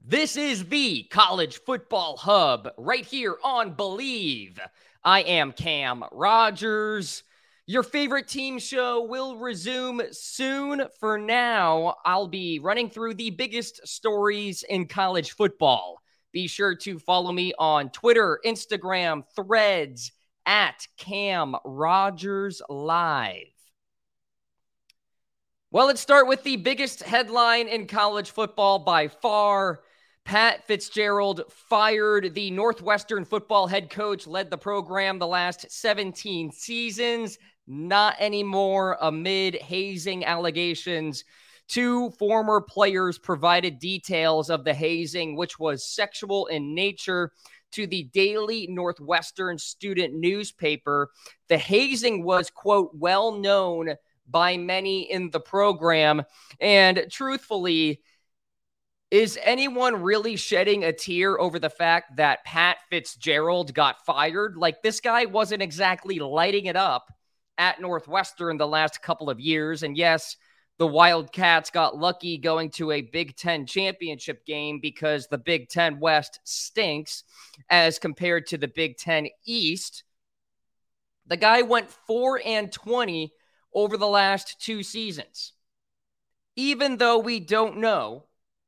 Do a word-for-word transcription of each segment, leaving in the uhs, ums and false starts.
This is the College Football Hub right here on Believe. I am Cam Rogers. Your favorite team show will resume soon. For now, I'll be running through the biggest stories in college football. Be sure to follow me on Twitter, Instagram, Threads, at Cam Rogers Live. Well, let's start with the biggest headline in college football by far. Pat Fitzgerald fired. The Northwestern football head coach, led the program the last seventeen seasons. Not anymore amid hazing allegations. Two former players provided details of the hazing, which was sexual in nature, to the Daily Northwestern student newspaper. The hazing was, quote, well known by many in the program. And truthfully, is anyone really shedding a tear over the fact that Pat Fitzgerald got fired? Like, this guy wasn't exactly lighting it up at Northwestern the last couple of years. And yes, the Wildcats got lucky going to a Big Ten championship game because the Big Ten West stinks as compared to the Big Ten East. The guy went four and twenty over the last two seasons. Even though we don't know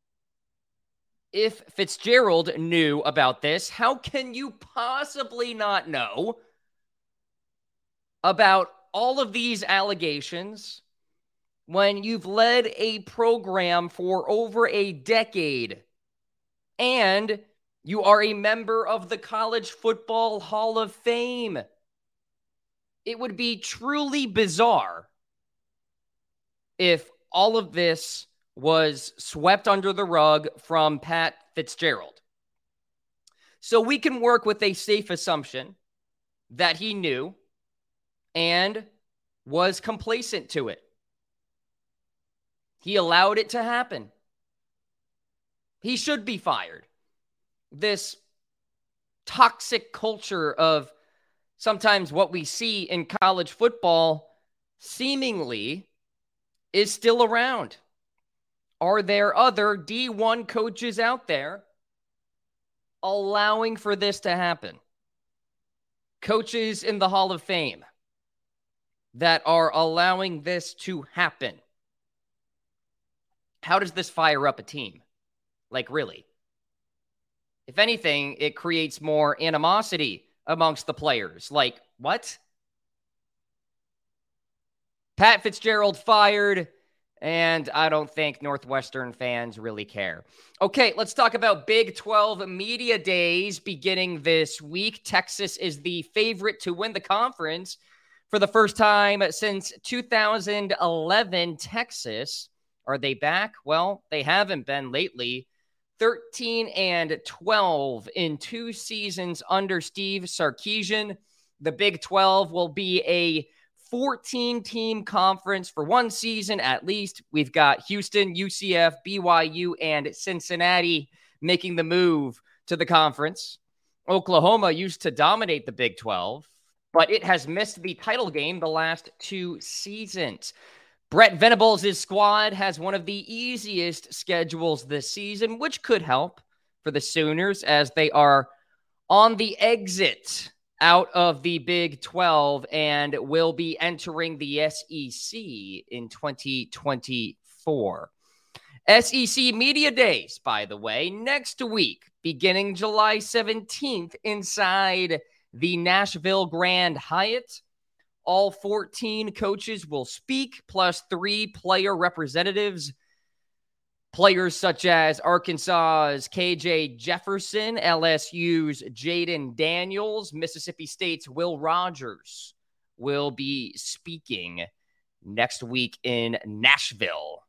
if Fitzgerald knew about this, how can you possibly not know about all of these allegations when you've led a program for over a decade and you are a member of the College Football Hall of Fame? It would be truly bizarre if all of this was swept under the rug from Pat Fitzgerald. So we can work with a safe assumption that he knew and was complacent to it. He allowed it to happen. He should be fired. This toxic culture of sometimes what we see in college football seemingly is still around. Are there other D one coaches out there allowing for this to happen? Coaches in the Hall of Fame that are allowing this to happen. How does this fire up a team? Like, really? If anything, it creates more animosity amongst the players. Like, what? Pat Fitzgerald fired, and I don't think Northwestern fans really care. Okay, let's talk about Big twelve Media Days beginning this week. Texas is the favorite to win the conference for the first time since two thousand eleven. Texas, are they back? Well, they haven't been lately. thirteen and twelve in two seasons under Steve Sarkisian. The Big twelve will be a fourteen-team conference for one season at least. We've got Houston, U C F, B Y U, and Cincinnati making the move to the conference. Oklahoma used to dominate the Big twelve, but it has missed the title game the last two seasons. Brett Venables' squad has one of the easiest schedules this season, which could help for the Sooners as they are on the exit out of the Big twelve and will be entering the S E C in twenty twenty-four. S E C Media Days, by the way, next week, beginning July seventeenth inside the Nashville Grand Hyatt. All fourteen coaches will speak, plus three player representatives. Players such as Arkansas's K J Jefferson, L S U's Jaden Daniels, Mississippi State's Will Rogers will be speaking next week in Nashville.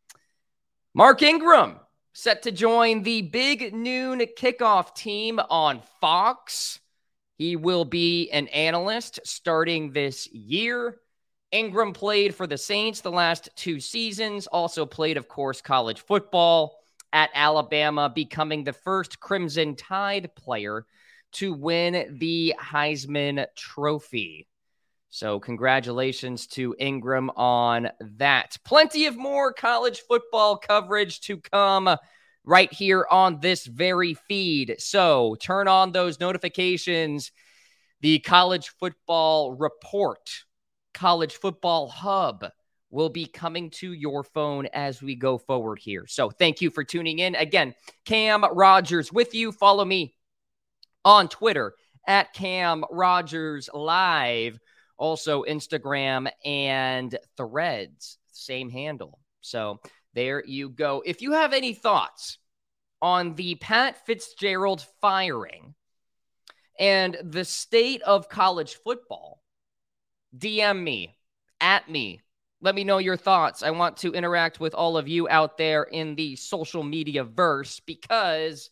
Mark Ingram set to join the Big Noon Kickoff team on Fox. He will be an analyst starting this year. Ingram played for the Saints the last two seasons, also played, of course, college football at Alabama, becoming the first Crimson Tide player to win the Heisman Trophy. So congratulations to Ingram on that. Plenty of more college football coverage to come right here on this very feed. So turn on those notifications. The College Football Report, College Football Hub will be coming to your phone as we go forward here. So thank you for tuning in. Again, Cam Rogers with you. Follow me on Twitter at Cam Rogers Live. Also Instagram and Threads, same handle. So there you go. If you have any thoughts on the Pat Fitzgerald firing and the state of college football, D M me, at me. Let me know your thoughts. I want to interact with all of you out there in the social media verse because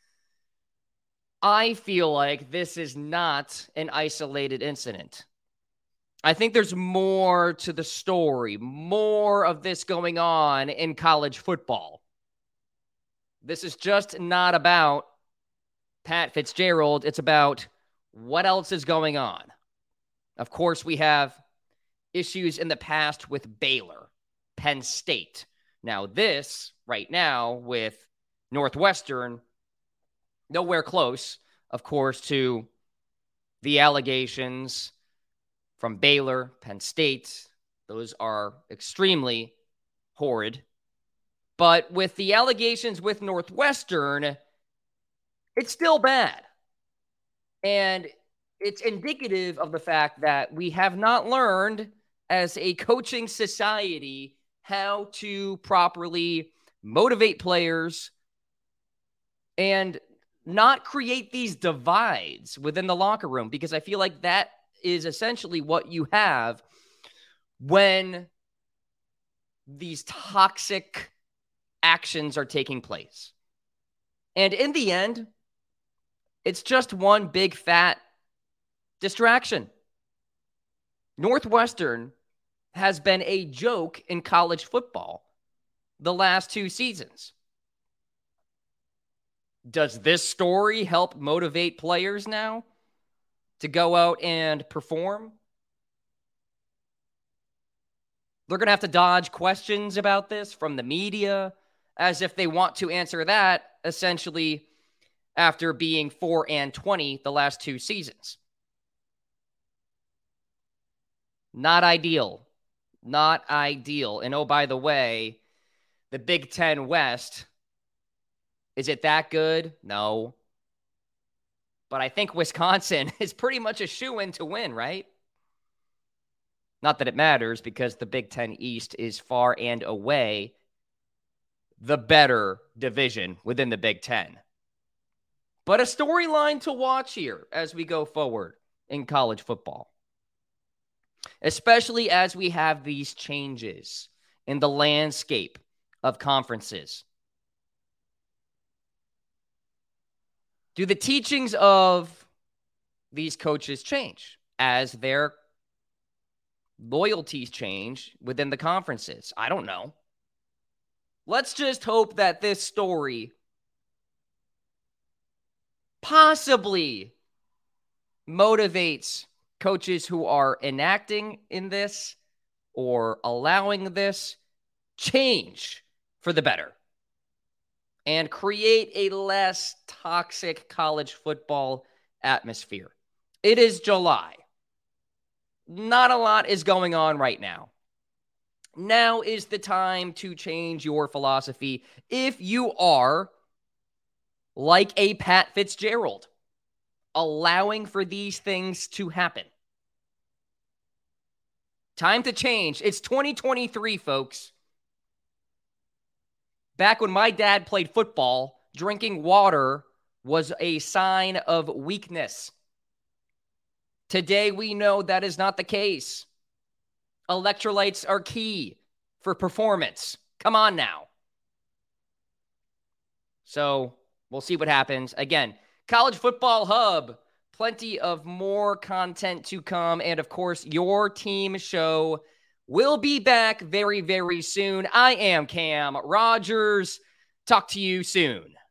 I feel like this is not an isolated incident. I think there's more to the story, more of this going on in college football. This is just not about Pat Fitzgerald. It's about what else is going on. Of course, we have issues in the past with Baylor, Penn State. Now this, right now, with Northwestern, nowhere close, of course, to the allegations from Baylor, Penn State. Those are extremely horrid. But with the allegations with Northwestern, it's still bad. And it's indicative of the fact that we have not learned as a coaching society how to properly motivate players and not create these divides within the locker room, because I feel like that is essentially what you have when these toxic actions are taking place. And in the end, it's just one big fat distraction. Northwestern has been a joke in college football the last two seasons. Does this story help motivate players now to go out and perform? They're going to have to dodge questions about this from the media as if they want to answer that essentially after being four and twenty the last two seasons. Not ideal. Not ideal. And oh, by the way, the Big Ten West, is it that good? No. But I think Wisconsin is pretty much a shoo-in to win, right? Not that it matters, because the Big Ten East is far and away the better division within the Big Ten. But a storyline to watch here as we go forward in college football, especially as we have these changes in the landscape of conferences. Do the teachings of these coaches change as their loyalties change within the conferences? I don't know. Let's just hope that this story possibly motivates coaches who are enacting in this or allowing this change for the better and create a less toxic college football atmosphere. It is July. Not a lot is going on right now. Now is the time to change your philosophy if you are like a Pat Fitzgerald, allowing for these things to happen. Time to change. It's twenty twenty-three, folks. Back when my dad played football, drinking water was a sign of weakness. Today, we know that is not the case. Electrolytes are key for performance. Come on now. So we'll see what happens. Again, College Football Hub, plenty of more content to come. And of course, your team show will be back very, very soon. I am Cam Rogers. Talk to you soon.